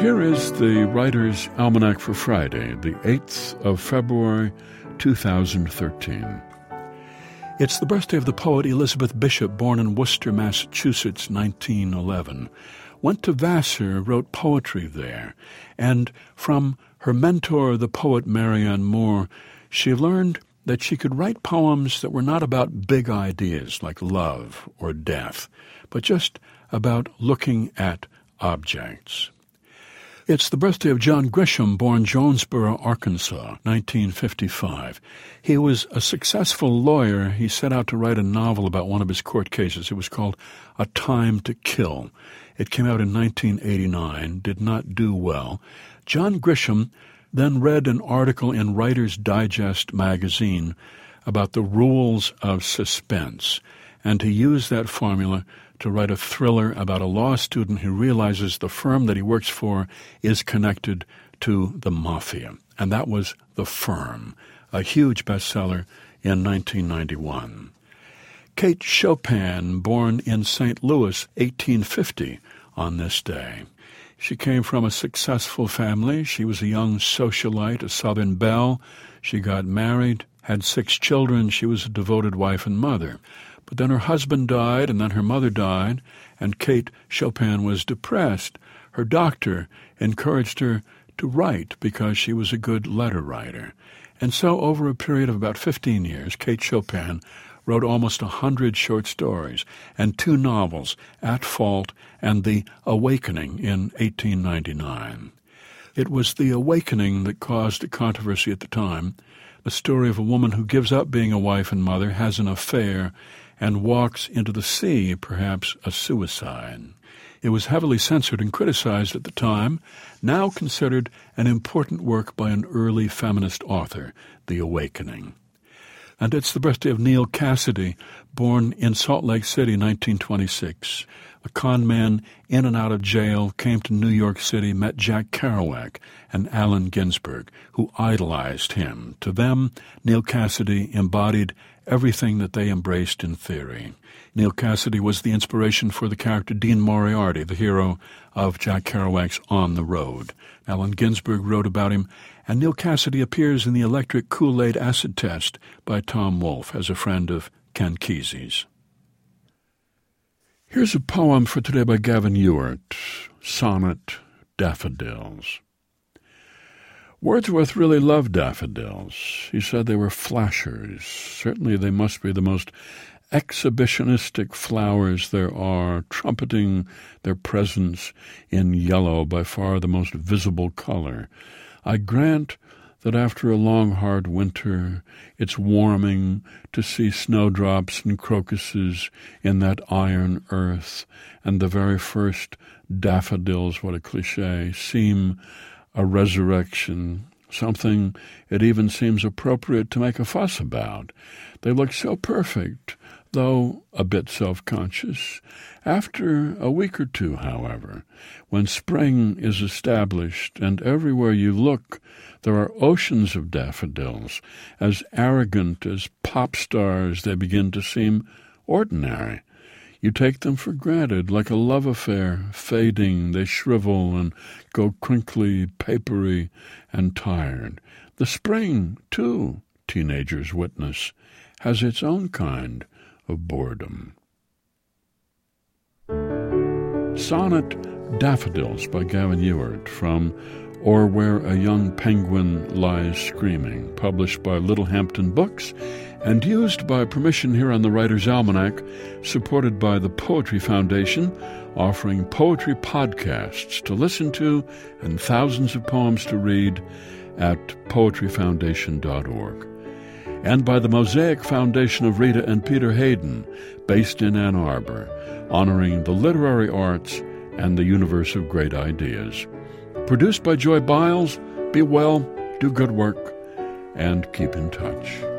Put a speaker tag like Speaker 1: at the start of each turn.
Speaker 1: here is the Writer's Almanac for Friday, the 8th of February, 2013. It's the birthday of the poet Elizabeth Bishop, born in Worcester, Massachusetts, 1911. Went to Vassar, wrote poetry there, and from her mentor, the poet Marianne Moore, she learned that she could write poems that were not about big ideas like love or death, but just about looking at objects. It's the birthday of John Grisham, born Jonesboro, Arkansas, 1955. He was a successful lawyer. He set out to write a novel about one of his court cases. It was called A Time to Kill. It came out in 1989, did not do well. John Grisham then read an article in Writer's Digest magazine about the rules of suspense, and he used that formula to write a thriller about a law student who realizes the firm that he works for is connected to the mafia. And that was The Firm, a huge bestseller in 1991. Kate Chopin, born in St. Louis, 1850, on this day. She came from a successful family. She was a young socialite, a Southern belle. She got married, had 6 children. She was a devoted wife and mother. But then her husband died, and then her mother died, and Kate Chopin was depressed. Her doctor encouraged her to write because she was a good letter writer. And so over a period of about 15 years, Kate Chopin wrote almost 100 short stories and 2 novels, At Fault and The Awakening, in 1899. It was The Awakening that caused a controversy at the time, the story of a woman who gives up being a wife and mother, has an affair, and walks into the sea, perhaps a suicide. It was heavily censored and criticized at the time, now considered an important work by an early feminist author, The Awakening. And it's the birthday of Neal Cassady, born in Salt Lake City, 1926. A con man in and out of jail, came to New York City, met Jack Kerouac and Allen Ginsberg, who idolized him. To them, Neal Cassady embodied everything that they embraced in theory. Neal Cassady was the inspiration for the character Dean Moriarty, the hero of Jack Kerouac's On the Road. Allen Ginsberg wrote about him, and Neal Cassady appears in the Electric Kool-Aid Acid Test by Tom Wolfe as a friend of Ken Kesey's. Here's a poem for today by Gavin Ewart, Sonnet, Daffodils. Wordsworth really loved daffodils. He said they were flashers. Certainly they must be the most exhibitionistic flowers there are, trumpeting their presence in yellow, by far the most visible color. I grant that after a long, hard winter, it's warming to see snowdrops and crocuses in that iron earth, and the very first daffodils, what a cliché, seem a resurrection, something it even seems appropriate to make a fuss about. They look so perfect, though a bit self-conscious. After a week or two, however, when spring is established and everywhere you look there are oceans of daffodils, as arrogant as pop stars they begin to seem ordinary. You take them for granted, like a love affair, fading, they shrivel and go crinkly, papery, and tired. The spring, too, teenagers witness, has its own kind of boredom. Sonnet, Daffodils by Gavin Ewart, from Or Where a Young Penguin Lies Screaming, published by Littlehampton Books, and used by permission here on the Writer's Almanac, supported by the Poetry Foundation, offering poetry podcasts to listen to and thousands of poems to read at poetryfoundation.org. And by the Mosaic Foundation of Rita and Peter Hayden, based in Ann Arbor, honoring the literary arts and the universe of great ideas. Produced by Joy Biles. Be well, do good work, and keep in touch.